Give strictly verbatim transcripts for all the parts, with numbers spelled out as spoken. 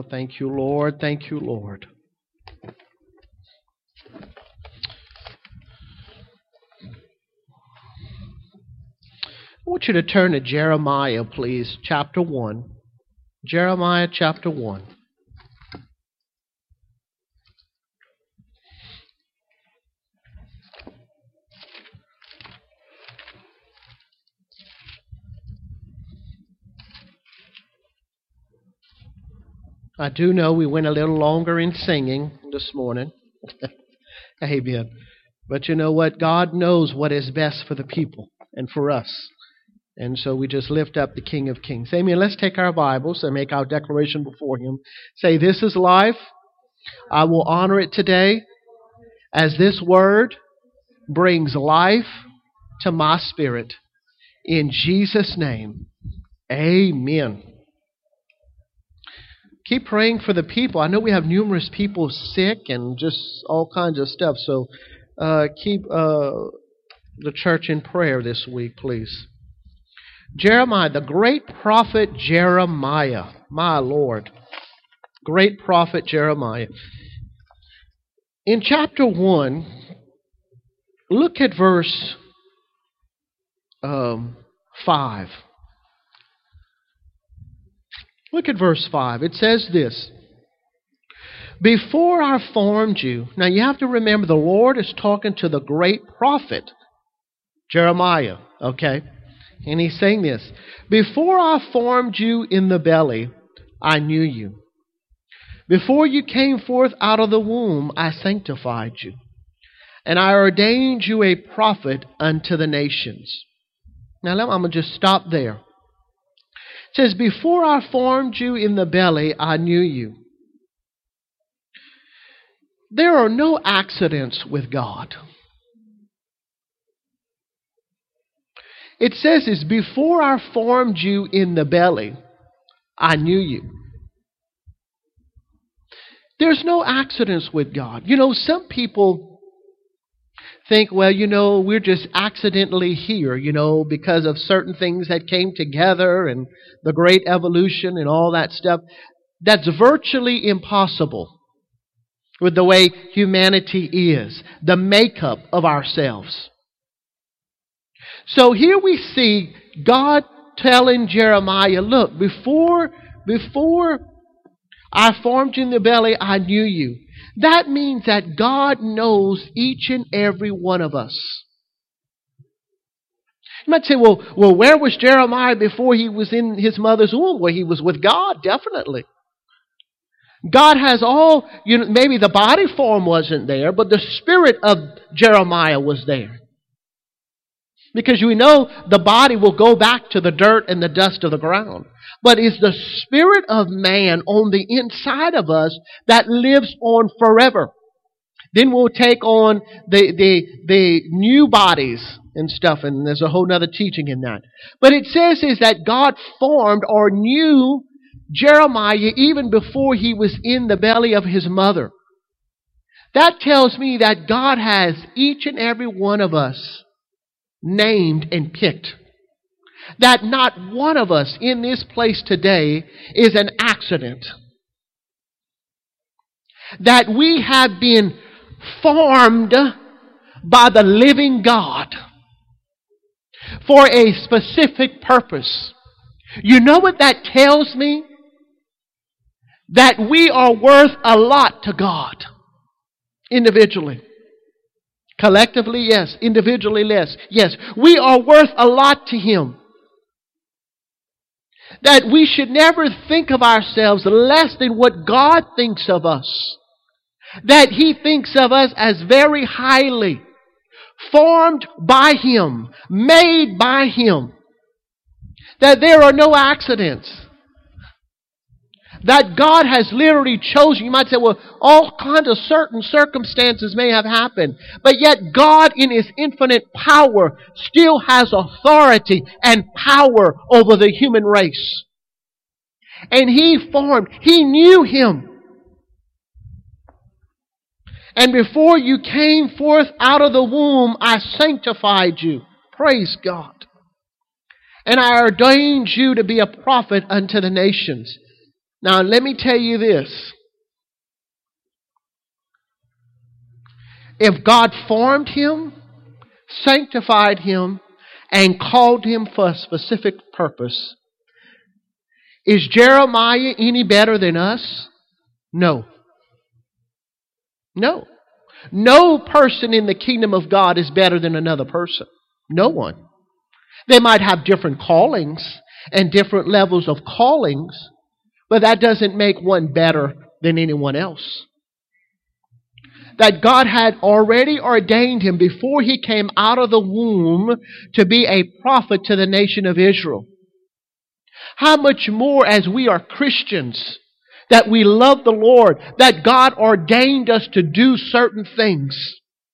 thank you, Lord. Thank you, Lord. I want you to turn to Jeremiah, please, chapter one. Jeremiah chapter one. I do know we went a little longer in singing this morning. Amen. But you know what? God knows what is best for the people and for us. And so we just lift up the King of Kings. Amen. Let's take our Bibles and make our declaration before Him. Say, this is life. I will honor it today, as this word brings life to my spirit. In Jesus' name, amen. Keep praying for the people. I know we have numerous people sick and just all kinds of stuff. So uh, keep uh, the church in prayer this week, please. Jeremiah, the great prophet Jeremiah. My Lord. Great prophet Jeremiah. In chapter one, look at verse um, five. Look at verse five. It says this. Before I formed you. Now you have to remember the Lord is talking to the great prophet Jeremiah. Okay? And he's saying this. Before I formed you in the belly, I knew you. Before you came forth out of the womb, I sanctified you. And I ordained you a prophet unto the nations. Now I'm going to just stop there. It says, before I formed you in the belly, I knew you. There are no accidents with God. It says is before I formed you in the belly, I knew you. There's no accidents with God. You know, some people think, well, you know, we're just accidentally here, you know, because of certain things that came together and the great evolution and all that stuff. That's virtually impossible with the way humanity is, the makeup of ourselves. So here we see God telling Jeremiah, look, before, before I formed you in the belly, I knew you. That means that God knows each and every one of us. You might say, well, well, where was Jeremiah before he was in his mother's womb? Well, he was with God, definitely. God has all, you know, maybe the body form wasn't there, but the spirit of Jeremiah was there. Because we know the body will go back to the dirt and the dust of the ground. But it's the spirit of man on the inside of us that lives on forever. Then we'll take on the, the, the new bodies and stuff, and there's a whole other teaching in that. But it says is that God formed or knew Jeremiah even before he was in the belly of his mother. That tells me that God has each and every one of us named and picked. That not one of us in this place today is an accident. That we have been formed by the living God for a specific purpose. You know what that tells me? That we are worth a lot to God. Individually. Collectively, yes. Individually, less. Yes. We are worth a lot to Him. That we should never think of ourselves less than what God thinks of us. That He thinks of us as very highly. Formed by Him. Made by Him. That there are no accidents. That God has literally chosen. You might say, well, all kinds of certain circumstances may have happened. But yet God in His infinite power still has authority and power over the human race. And He formed, He knew him. And before you came forth out of the womb, I sanctified you. Praise God. And I ordained you to be a prophet unto the nations. Now, let me tell you this. If God formed him, sanctified him, and called him for a specific purpose, is Jeremiah any better than us? No. No. No person in the kingdom of God is better than another person. No one. They might have different callings and different levels of callings, but that doesn't make one better than anyone else. That God had already ordained him before he came out of the womb to be a prophet to the nation of Israel. How much more as we are Christians, that we love the Lord, that God ordained us to do certain things.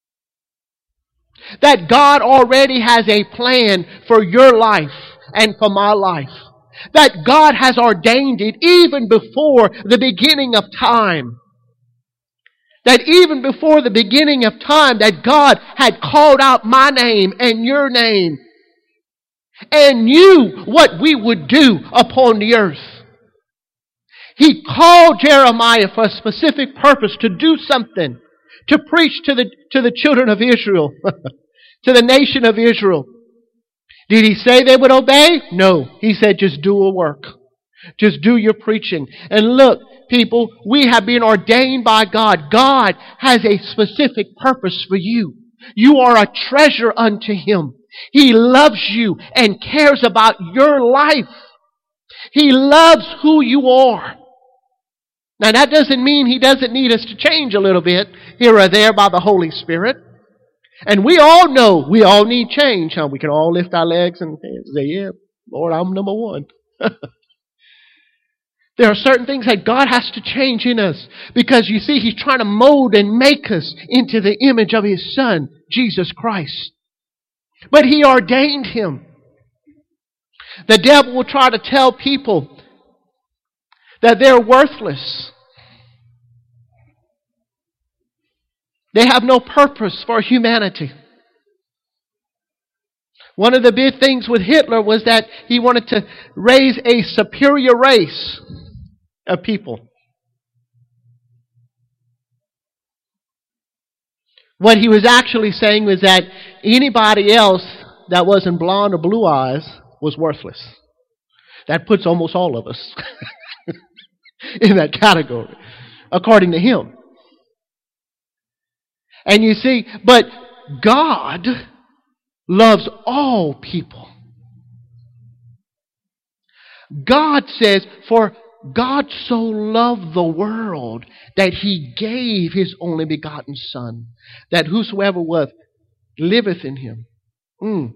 That God already has a plan for your life and for my life. That God has ordained it even before the beginning of time. That even before the beginning of time, that God had called out my name and your name and knew what we would do upon the earth. He called Jeremiah for a specific purpose, to do something, to preach to the, to the children of Israel, to the nation of Israel. Did he say they would obey? No. He said, just do a work. Just do your preaching. And look, people, we have been ordained by God. God has a specific purpose for you. You are a treasure unto Him. He loves you and cares about your life. He loves who you are. Now that doesn't mean He doesn't need us to change a little bit here or there by the Holy Spirit. And we all know we all need change. Huh? We can all lift our legs and say, yeah, Lord, I'm number one. There are certain things that God has to change in us because, you see, He's trying to mold and make us into the image of His Son, Jesus Christ. But He ordained Him. The devil will try to tell people that they're worthless. They have no purpose for humanity. One of the big things with Hitler was that he wanted to raise a superior race of people. What he was actually saying was that anybody else that wasn't blonde or blue eyes was worthless. That puts almost all of us in that category, according to him. And you see, but God loves all people. God says, for God so loved the world that He gave His only begotten Son, that whosoever was liveth in Him. Mm.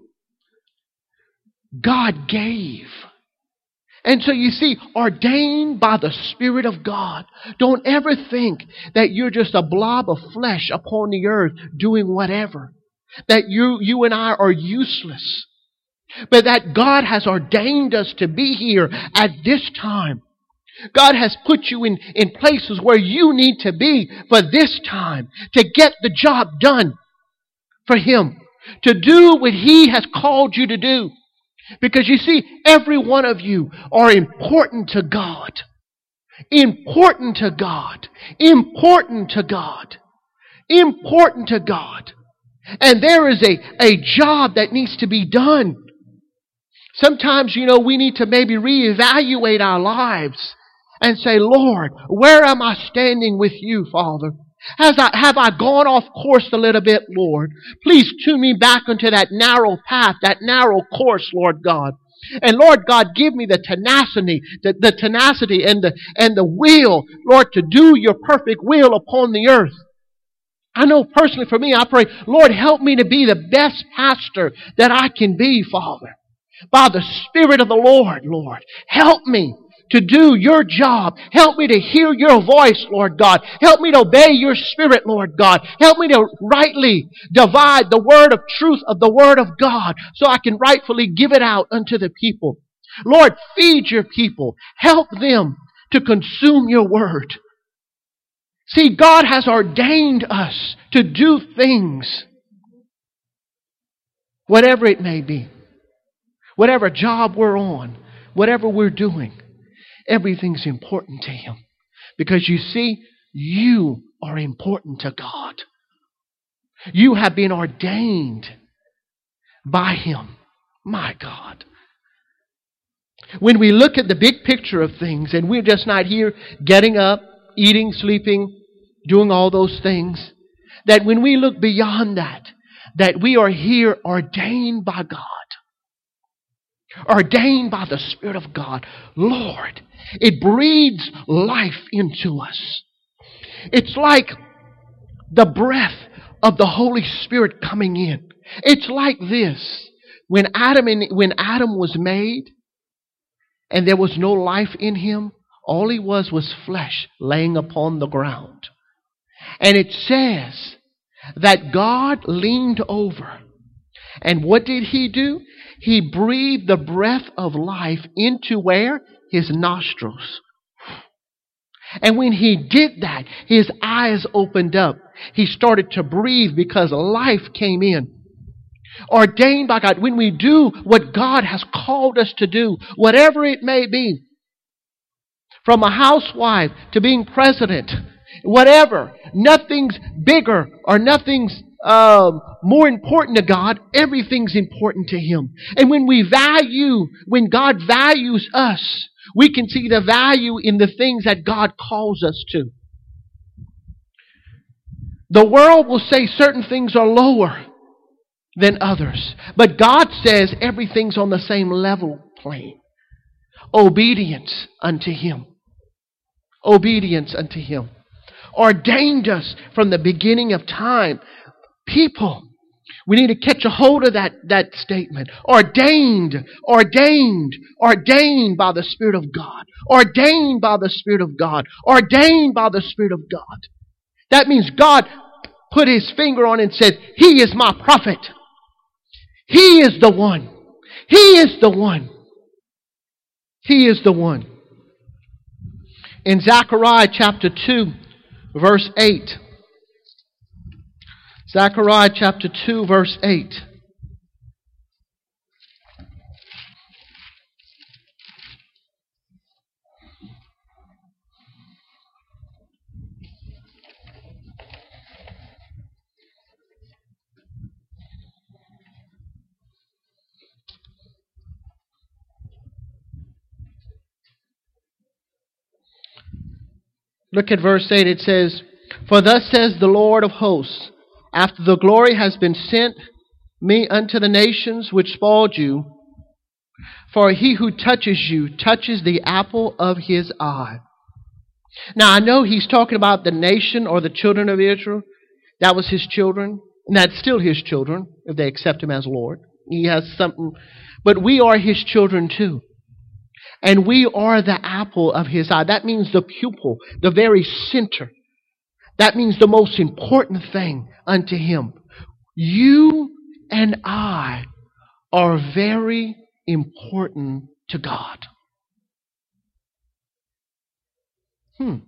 God gave. And so you see, ordained by the Spirit of God. Don't ever think that you're just a blob of flesh upon the earth doing whatever. That you, you and I are useless. But that God has ordained us to be here at this time. God has put you in, in places where you need to be for this time. To get the job done for Him. To do what He has called you to do. Because you see, every one of you are important to God. Important to God. Important to God. Important to God. And there is a, a job that needs to be done. Sometimes, you know, we need to maybe reevaluate our lives and say, Lord, where am I standing with you, Father? Has I, have I gone off course a little bit, Lord? Please tune me back into that narrow path, that narrow course, Lord God. And Lord God, give me the tenacity, the, the tenacity and the, and the will, Lord, to do your perfect will upon the earth. I know personally for me, I pray, Lord, help me to be the best pastor that I can be, Father. By the Spirit of the Lord, Lord. Help me to do your job. Help me to hear your voice, Lord God. Help me to obey your Spirit, Lord God. Help me to rightly divide the word of truth of the word of God so I can rightfully give it out unto the people. Lord, feed your people. Help them to consume your word. See, God has ordained us to do things, whatever it may be, whatever job we're on, whatever we're doing. Everything's important to Him. Because you see, you are important to God. You have been ordained by Him. My God. When we look at the big picture of things, and we're just not here getting up, eating, sleeping, doing all those things, that when we look beyond that, that we are here ordained by God. Ordained by the Spirit of God. Lord, it breathes life into us. It's like the breath of the Holy Spirit coming in. It's like this. When Adam and, when Adam was made and there was no life in him, all he was was flesh laying upon the ground. And it says that God leaned over. And what did He do? He breathed the breath of life into where? His nostrils. And when He did that, His eyes opened up. He started to breathe because life came in. Ordained by God. When we do what God has called us to do, whatever it may be, from a housewife to being president, whatever, nothing's bigger or nothing's um, more important to God. Everything's important to Him. And when we value, when God values us, we can see the value in the things that God calls us to. The world will say certain things are lower than others. But God says everything's on the same level plane. Obedience unto Him. Obedience unto Him. Ordained us from the beginning of time. People, we need to catch a hold of that, that statement. Ordained, ordained, ordained by the Spirit of God. Ordained by the Spirit of God. Ordained by the Spirit of God. That means God put His finger on it and said, He is my prophet. He is the one. He is the one. He is the one. In Zechariah chapter two, verse eight. Zechariah chapter two, verse eight. Look at verse eight. It says, For thus says the Lord of hosts, after the glory has been sent me unto the nations which spoiled you, for he who touches you touches the apple of his eye. Now I know he's talking about the nation or the children of Israel. That was his children. And that's still his children if they accept him as Lord. He has something. But we are his children too. And we are the apple of his eye. That means the pupil, the very center. That means the most important thing unto him. You and I are very important to God. Hmm.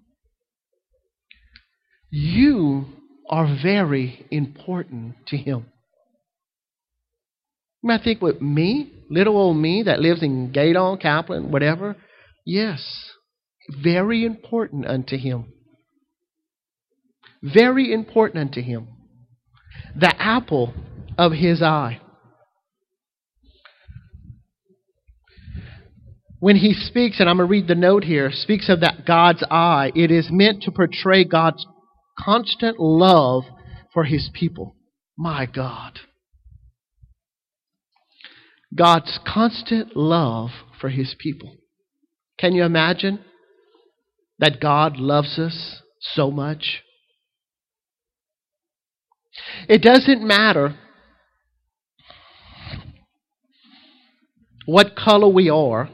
You are very important to him. You might think, with me, little old me that lives in Gaydon, Kaplan, whatever. Yes, very important unto him. Very important unto him. The apple of his eye. When he speaks, and I'm going to read the note here, speaks of that God's eye, it is meant to portray God's constant love for his people. My God. God's constant love for his people. Can you imagine that God loves us so much? It doesn't matter what color we are.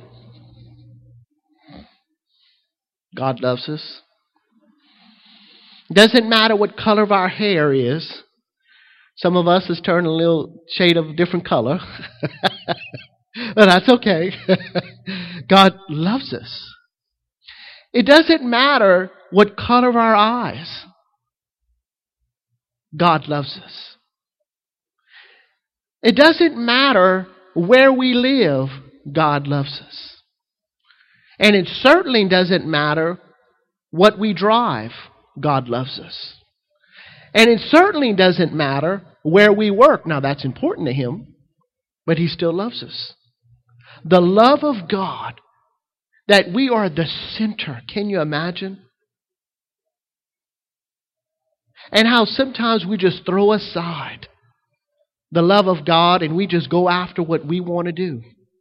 God loves us. It doesn't matter what color of our hair is. Some of us has turned a little shade of a different color. But that's okay. God loves us. It doesn't matter what color of our eyes. God loves us. It doesn't matter where we live. God loves us. And it certainly doesn't matter what we drive. God loves us. And it certainly doesn't matter where we work. Now, that's important to Him, but He still loves us. The love of God, that we are the center. Can you imagine? And how sometimes we just throw aside the love of God and we just go after what we want to do.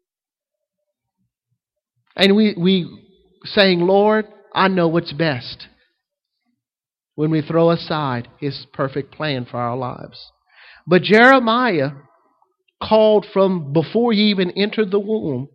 And we, we saying, Lord, I know what's best. When we throw aside His perfect plan for our lives. But Jeremiah called from before he even entered the womb.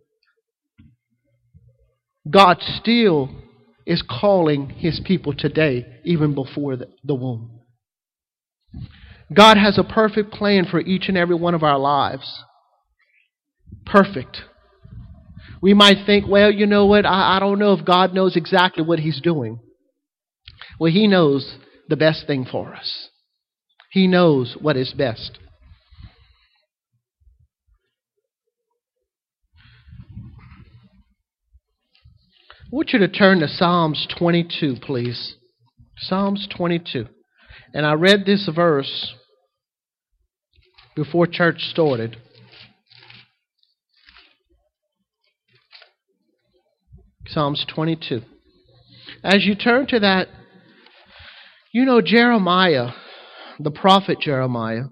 God still is calling His people today, even before the, the womb. God has a perfect plan for each and every one of our lives. Perfect. We might think, well, you know what, I, I don't know if God knows exactly what He's doing. Well, He knows the best thing for us. He knows what is best. I want you to turn to Psalms twenty-two, please. Psalms twenty-two. And I read this verse before church started. Psalms twenty-two. As you turn to that, you know, Jeremiah, the prophet Jeremiah,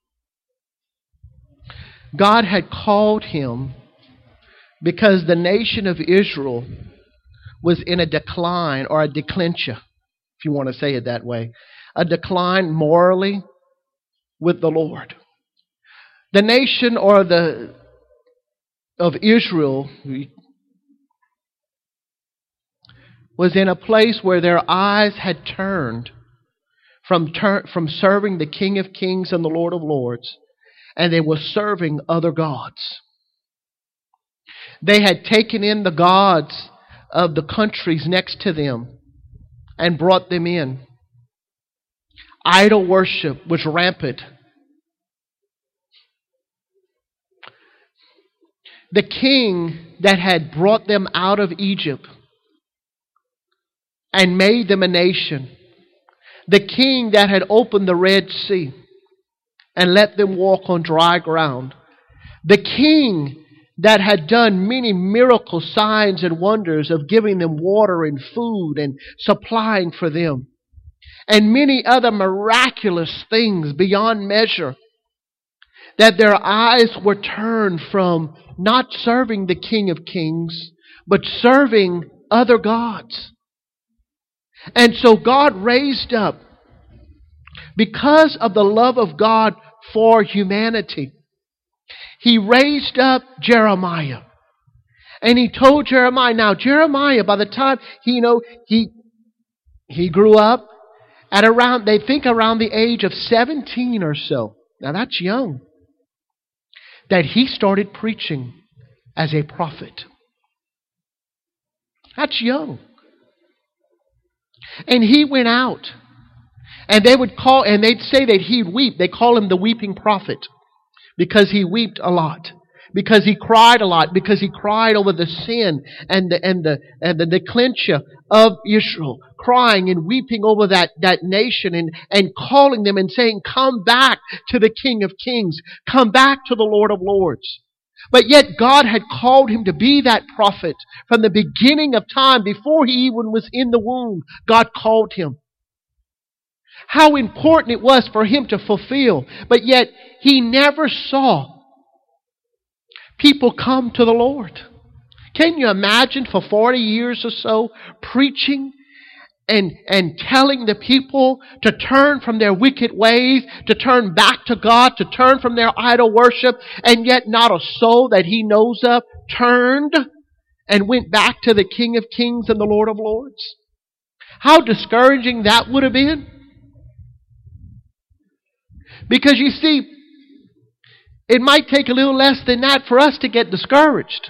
God had called him because the nation of Israel was in a decline, or a declension, if you want to say it that way. A decline morally with the Lord. The nation or the of Israel was in a place where their eyes had turned from, tur- from serving the King of Kings and the Lord of Lords, and they were serving other gods. They had taken in the gods of the countries next to them and brought them in. Idol worship was rampant. The king that had brought them out of Egypt and made them a nation, the king that had opened the Red Sea and let them walk on dry ground, the king that had done many miracle signs and wonders of giving them water and food and supplying for them, and many other miraculous things beyond measure, that their eyes were turned from not serving the King of Kings, but serving other gods. And so God raised up, because of the love of God for humanity, He raised up Jeremiah. And He told Jeremiah, now Jeremiah, by the time, he, you know, he, he grew up at around, they think around the age of seventeen or so. Now that's young. That he started preaching as a prophet. That's young. And he went out. And they would call, and they'd say that he'd weep. They call him the weeping prophet. Because he wept a lot. Because he cried a lot. Because he cried over the sin and the and the and the declension of Israel. Crying and weeping over that, that nation and, and calling them and saying, come back to the King of Kings. Come back to the Lord of Lords. But yet God had called him to be that prophet from the beginning of time. Before he even was in the womb, God called him. How important it was for him to fulfill. But yet he never saw people come to the Lord. Can you imagine for forty years or so preaching and, and telling the people to turn from their wicked ways, to turn back to God, to turn from their idol worship, and yet not a soul that he knows of turned and went back to the King of Kings and the Lord of Lords? How discouraging that would have been. Because you see, it might take a little less than that for us to get discouraged.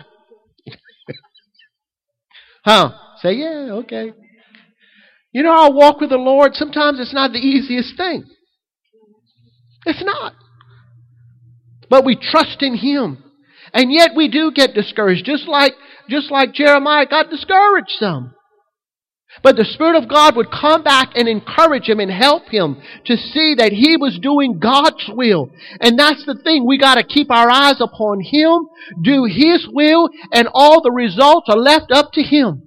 Huh? Say, yeah, okay. You know, our walk with the Lord, sometimes it's not the easiest thing. It's not. But we trust in Him. And yet we do get discouraged. Just like just like Jeremiah, got discouraged some. But the Spirit of God would come back and encourage him and help him to see that he was doing God's will. And that's the thing. We got to keep our eyes upon him, do his will, and all the results are left up to him.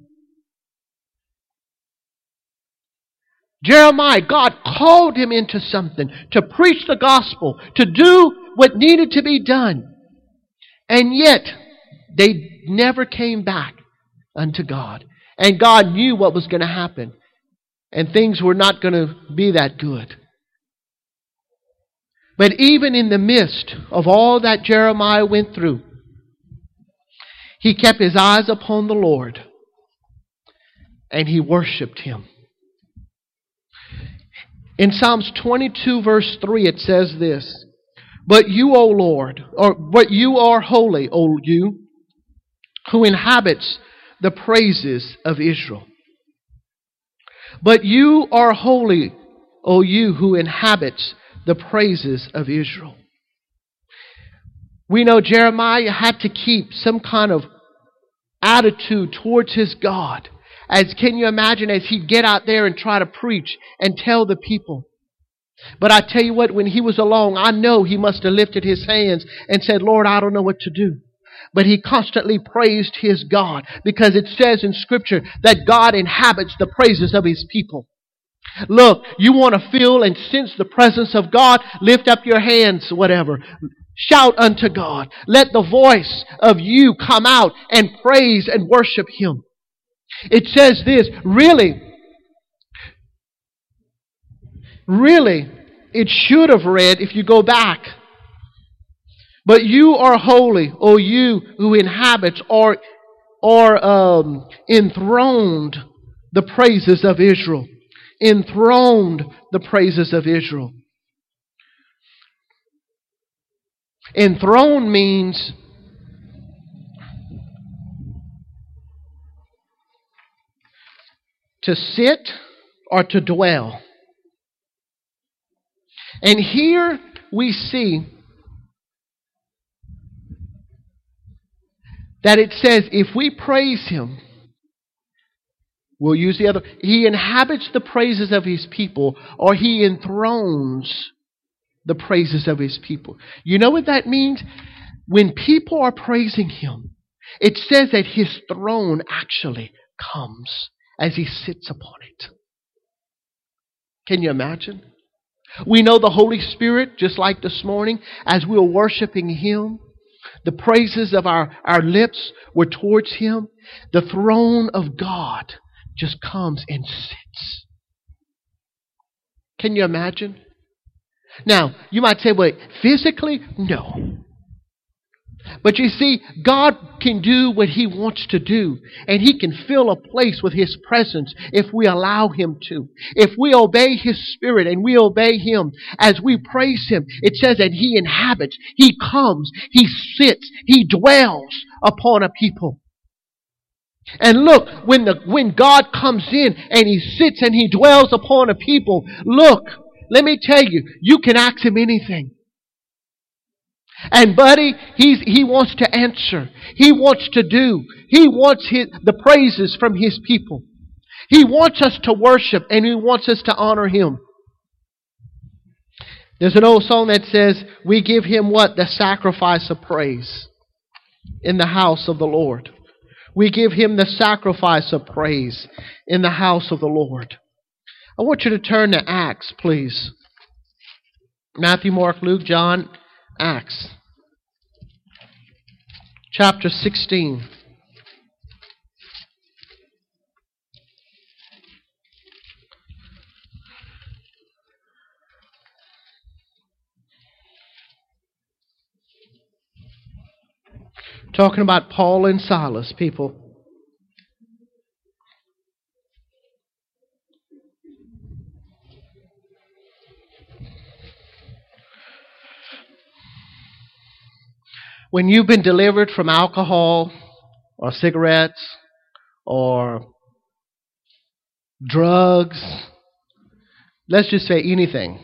Jeremiah, God called him into something, to preach the gospel, to do what needed to be done. And yet, they never came back unto God. And God knew what was going to happen. And things were not going to be that good. But even in the midst of all that Jeremiah went through, he kept his eyes upon the Lord. And he worshiped him. In Psalms twenty-two verse three it says this, "But you, O Lord, or but you are holy, O you, who inhabits the praises of Israel. But you are holy, O you who inhabits the praises of Israel." We know Jeremiah had to keep some kind of attitude towards his God. As can you imagine, as he'd get out there and try to preach and tell the people. But I tell you what, when he was alone, I know he must have lifted his hands and said, "Lord, I don't know what to do." But he constantly praised his God, because it says in Scripture that God inhabits the praises of his people. Look, you want to feel and sense the presence of God? Lift up your hands, whatever. Shout unto God. Let the voice of you come out and praise and worship him. It says this, really, really, it should have read, if you go back, "But you are holy, O you who inhabits or, or um, enthroned the praises of Israel." Enthroned the praises of Israel. Enthroned means to sit or to dwell. And here we see that it says if we praise him, we'll use the other, he inhabits the praises of his people, or he enthrones the praises of his people. You know what that means? When people are praising him, it says that his throne actually comes as he sits upon it. Can you imagine? We know the Holy Spirit, just like this morning, as we were worshiping him, the praises of our, our lips were towards him. The throne of God just comes and sits. Can you imagine? Now, you might say, well, physically, no. But you see, God can do what he wants to do. And he can fill a place with his presence if we allow him to. If we obey his Spirit and we obey him as we praise him, it says that he inhabits, he comes, he sits, he dwells upon a people. And look, when the when God comes in and he sits and he dwells upon a people, look, let me tell you, you can ask him anything. And buddy, he's, he wants to answer. He wants to do. He wants his, the praises from his people. He wants us to worship and he wants us to honor him. There's an old song that says, we give him what? The sacrifice of praise in the house of the Lord. We give him the sacrifice of praise in the house of the Lord. I want you to turn to Acts, please. Matthew, Mark, Luke, John, Acts. Chapter sixteen. Talking about Paul and Silas, people. When you've been delivered from alcohol or cigarettes or drugs, let's just say anything,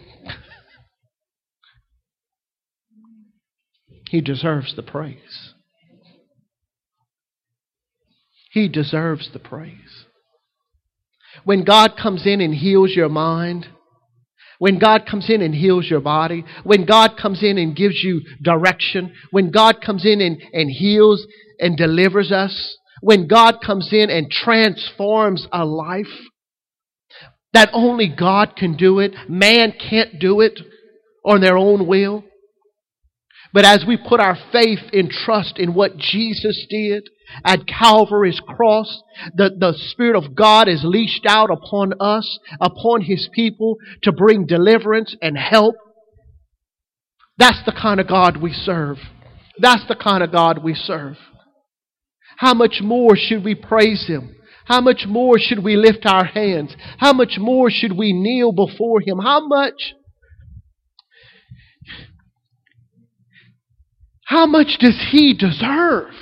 he deserves the praise. He deserves the praise. When God comes in and heals your mind, when God comes in and heals your body, when God comes in and gives you direction, when God comes in and, and heals and delivers us, when God comes in and transforms a life, that only God can do it. Man can't do it on their own will. But as we put our faith and trust in what Jesus did at Calvary's cross, the, the Spirit of God is leashed out upon us, upon His people, to bring deliverance and help. That's the kind of God we serve. That's the kind of God we serve. How much more should we praise Him? How much more should we lift our hands? How much more should we kneel before Him? How much How much does He deserve?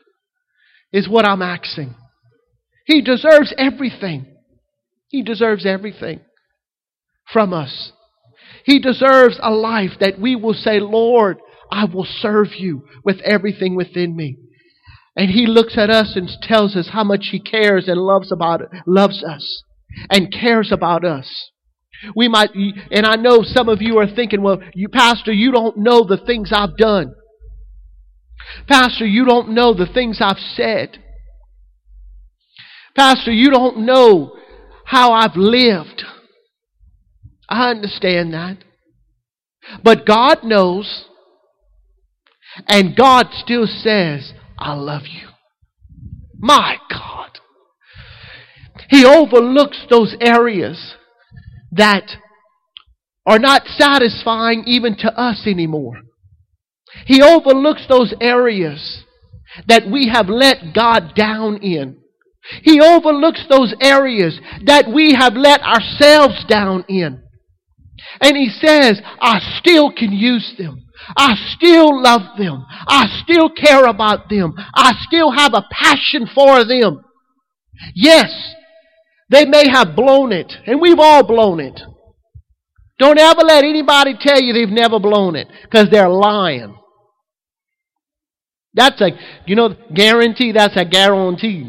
Is what I'm asking. He deserves everything. He deserves everything from us. He deserves a life that we will say, Lord, I will serve you with everything within me. And He looks at us and tells us how much He cares and loves about it, loves us and cares about us. We might, and I know some of you are thinking, well, you pastor, you don't know the things I've done. Pastor, you don't know the things I've said. Pastor, you don't know how I've lived. I understand that. But God knows, and God still says, I love you. My God. He overlooks those areas that are not satisfying even to us anymore. He overlooks those areas that we have let God down in. He overlooks those areas that we have let ourselves down in. And He says, I still can use them. I still love them. I still care about them. I still have a passion for them. Yes, they may have blown it, and we've all blown it. Don't ever let anybody tell you they've never blown it, because they're lying. That's a, you know, guarantee, that's a guarantee.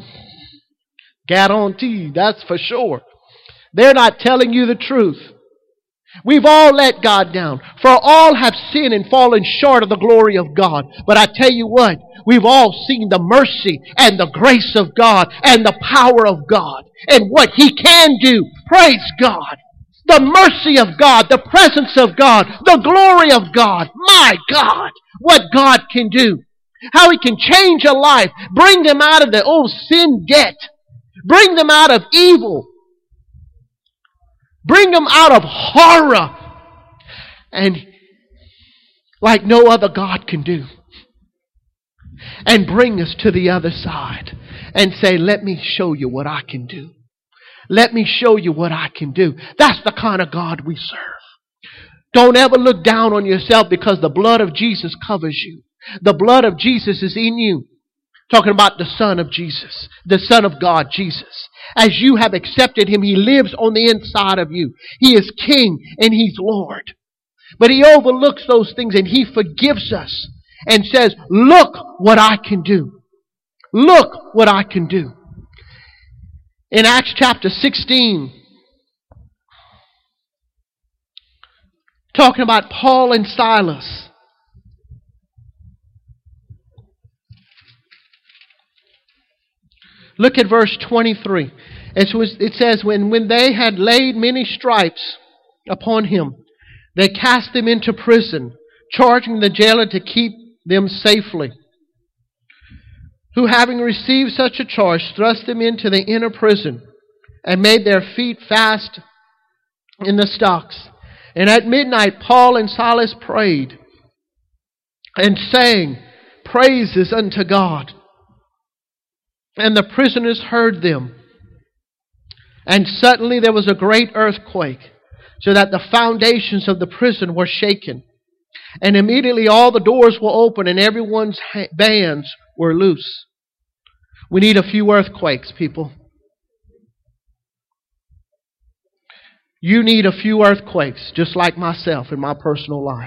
Guarantee, that's for sure. They're not telling you the truth. We've all let God down. For all have sinned and fallen short of the glory of God. But I tell you what, we've all seen the mercy and the grace of God and the power of God and what He can do. Praise God. The mercy of God, the presence of God, the glory of God. My God, what God can do. How He can change a life, bring them out of the old sin debt, bring them out of evil, bring them out of horror, and like no other God can do, and bring us to the other side and say, let me show you what I can do. Let me show you what I can do. That's the kind of God we serve. Don't ever look down on yourself, because the blood of Jesus covers you. The blood of Jesus is in you. Talking about the Son of Jesus, the Son of God, Jesus. As you have accepted Him, He lives on the inside of you. He is King and He's Lord. But He overlooks those things and He forgives us and says, look what I can do. Look what I can do. In Acts chapter sixteen, talking about Paul and Silas. Look at verse twenty-three. It says, when, when they had laid many stripes upon him, they cast him into prison, charging the jailer to keep them safely. Who, having received such a charge, thrust them into the inner prison, and made their feet fast in the stocks. And at midnight Paul and Silas prayed, and sang praises unto God. And the prisoners heard them. And suddenly there was a great earthquake, so that the foundations of the prison were shaken. And immediately all the doors were open, and everyone's bands were loose. We need a few earthquakes, people. You need a few earthquakes, just like myself in my personal life.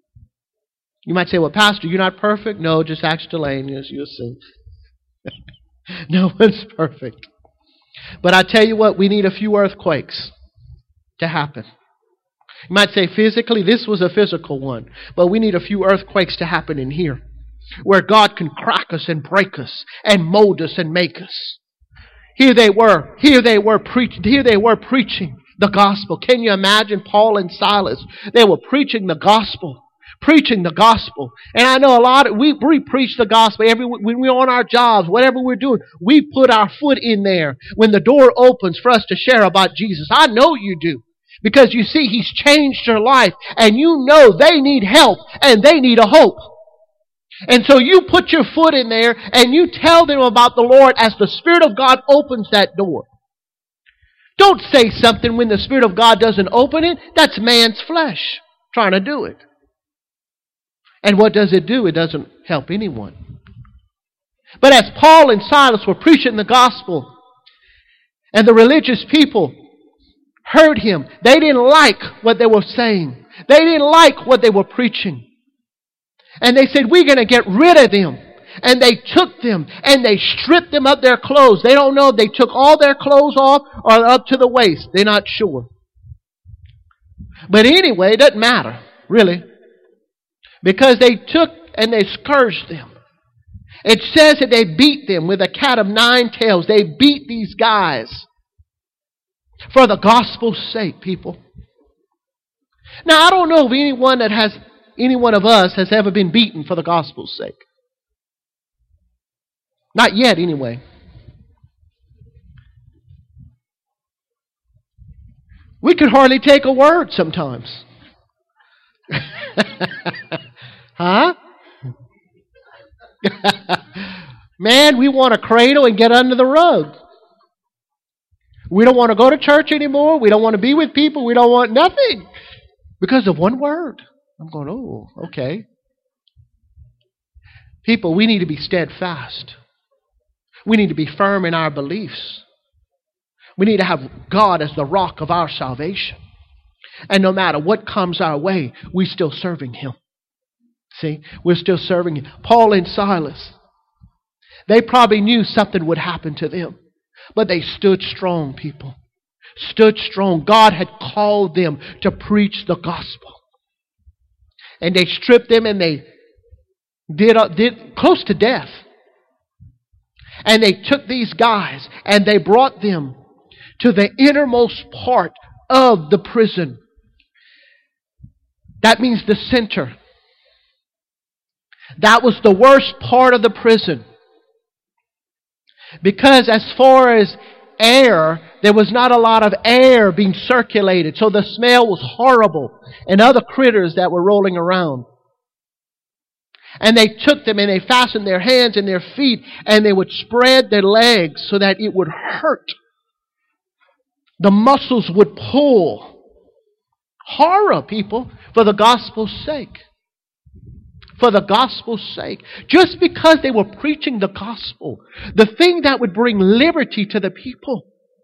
You might say, well, Pastor, you're not perfect? No, just ask Delane, you'll see. No one's perfect. But I tell you what, we need a few earthquakes to happen. You might say physically, this was a physical one. But we need a few earthquakes to happen in here, where God can crack us and break us and mold us and make us. Here they were, here they were preaching, here they were preaching the gospel. Can you imagine Paul and Silas? They were preaching the gospel. Preaching the gospel. And I know a lot of, we, we preach the gospel every, when we're on our jobs, whatever we're doing, we put our foot in there when the door opens for us to share about Jesus. I know you do. Because you see, He's changed your life, and you know they need help and they need a hope. And so you put your foot in there and you tell them about the Lord as the Spirit of God opens that door. Don't say something when the Spirit of God doesn't open it. That's man's flesh trying to do it. And what does it do? It doesn't help anyone. But as Paul and Silas were preaching the gospel, and the religious people heard him, they didn't like what they were saying. They didn't like what they were preaching. And they said, we're going to get rid of them. And they took them and they stripped them of their clothes. They don't know if they took all their clothes off or up to the waist. They're not sure. But anyway, it doesn't matter, really. Because they took and they scourged them. It says that they beat them with a cat of nine tails. They beat these guys for the gospel's sake, people. Now, I don't know of anyone that has, any one of us has ever been beaten for the gospel's sake. Not yet, anyway. We could hardly take a word sometimes. Huh? Man, we want a cradle and get under the rug. We don't want to go to church anymore. We don't want to be with people. We don't want nothing. Because of one word. I'm going, oh, okay. People, we need to be steadfast. We need to be firm in our beliefs. We need to have God as the rock of our salvation. And no matter what comes our way, we're still serving Him. See, we're still serving Him. Paul and Silas, they probably knew something would happen to them. But they stood strong, people. Stood strong. God had called them to preach the gospel. And they stripped them and they did, uh, did close to death. And they took these guys and they brought them to the innermost part of the prison. That means the center. That was the worst part of the prison. Because as far as air, there was not a lot of air being circulated. So the smell was horrible. And other critters that were rolling around. And they took them and they fastened their hands and their feet. And they would spread their legs so that it would hurt. The muscles would pull. Horror, people, for the gospel's sake. For the gospel's sake. Just because they were preaching the gospel. The thing that would bring liberty to the people.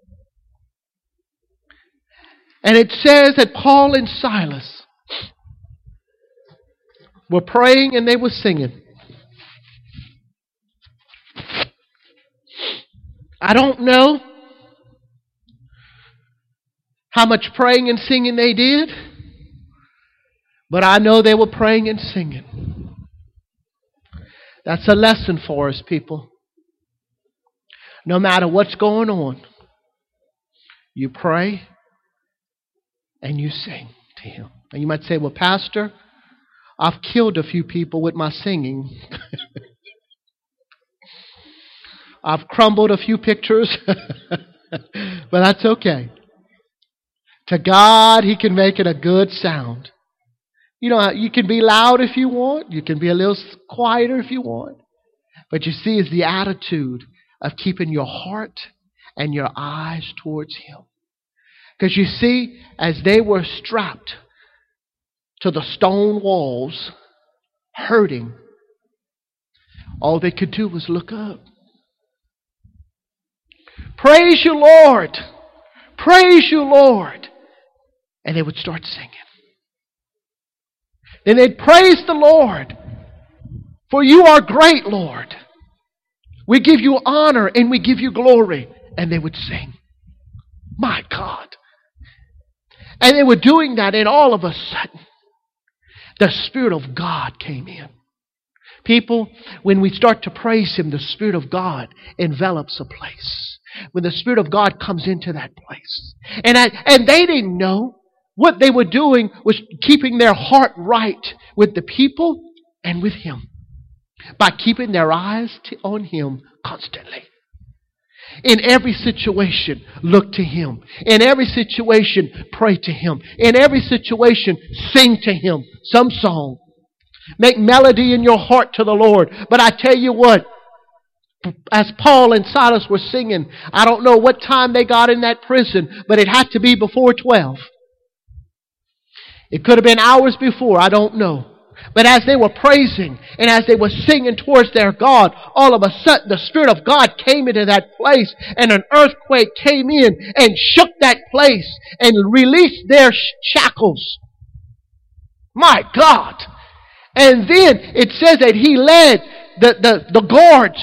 And it says that Paul and Silas were praying and they were singing. I don't know how much praying and singing they did. But I know they were praying and singing. That's a lesson for us, people. No matter what's going on, you pray and you sing to Him. And you might say, well, Pastor, I've killed a few people with my singing. I've crumbled a few pictures. But that's okay. To God, He can make it a good sound. You know, you can be loud if you want. You can be a little quieter if you want. But you see, it's the attitude of keeping your heart and your eyes towards Him. Because you see, as they were strapped to the stone walls, hurting, all they could do was look up. Praise you, Lord. Praise you, Lord. And they would start singing. Then they'd praise the Lord. For you are great, Lord. We give you honor and we give you glory. And they would sing. My God. And they were doing that, and all of a sudden, the Spirit of God came in. People, when we start to praise Him, the Spirit of God envelops a place. When the Spirit of God comes into that place. And, I, and they didn't know what they were doing was keeping their heart right with the people and with Him. By keeping their eyes to, on Him constantly. In every situation, look to Him. In every situation, pray to Him. In every situation, sing to Him some song. Make melody in your heart to the Lord. But I tell you what, as Paul and Silas were singing, I don't know what time they got in that prison, but it had to be before twelve. It could have been hours before, I don't know. But as they were praising and as they were singing towards their God, all of a sudden the Spirit of God came into that place and an earthquake came in and shook that place and released their shackles. My God! And then it says that He led the, the, the guards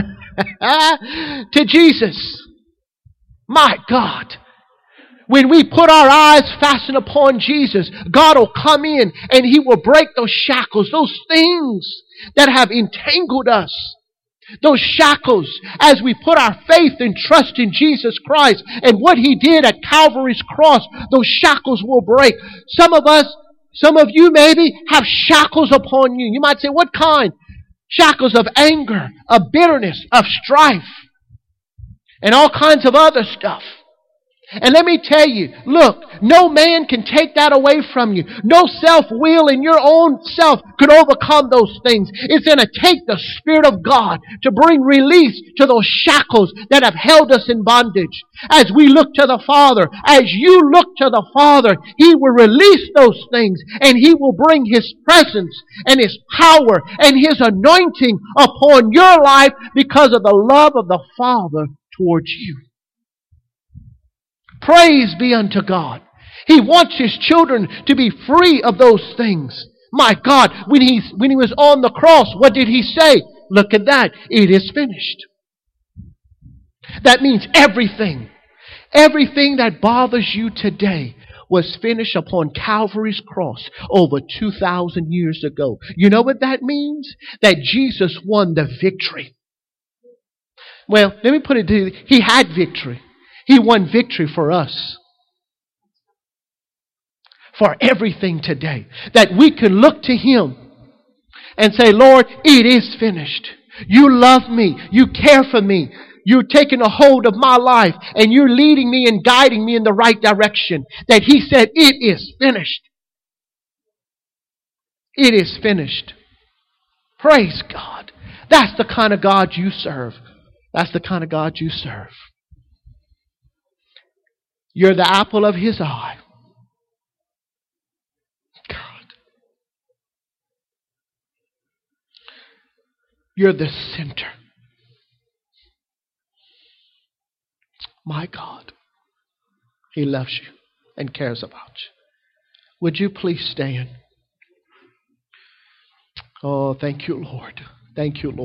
to Jesus. My God! When we put our eyes fastened upon Jesus, God will come in and He will break those shackles, those things that have entangled us. Those shackles, as we put our faith and trust in Jesus Christ and what He did at Calvary's cross, those shackles will break. Some of us, some of you maybe have shackles upon you. You might say, what kind? Shackles of anger, of bitterness, of strife, and all kinds of other stuff. And let me tell you, look, no man can take that away from you. No self-will in your own self could overcome those things. It's going to take the Spirit of God to bring release to those shackles that have held us in bondage. As we look to the Father, as you look to the Father, He will release those things and He will bring His presence and His power and His anointing upon your life because of the love of the Father towards you. Praise be unto God. He wants His children to be free of those things. My God, when he, when he was on the cross, what did He say? Look at that. It is finished. That means everything. Everything that bothers you today was finished upon Calvary's cross over two thousand years ago. You know what that means? That Jesus won the victory. Well, let me put it to you. He had victory. He won victory for us. For everything today. That we can look to Him and say, Lord, it is finished. You love me. You care for me. You're taking a hold of my life and you're leading me and guiding me in the right direction. That He said, it is finished. It is finished. Praise God. That's the kind of God you serve. That's the kind of God you serve. You're the apple of His eye. God. You're the center. My God. He loves you and cares about you. Would you please stand? Oh, thank you, Lord. Thank you, Lord.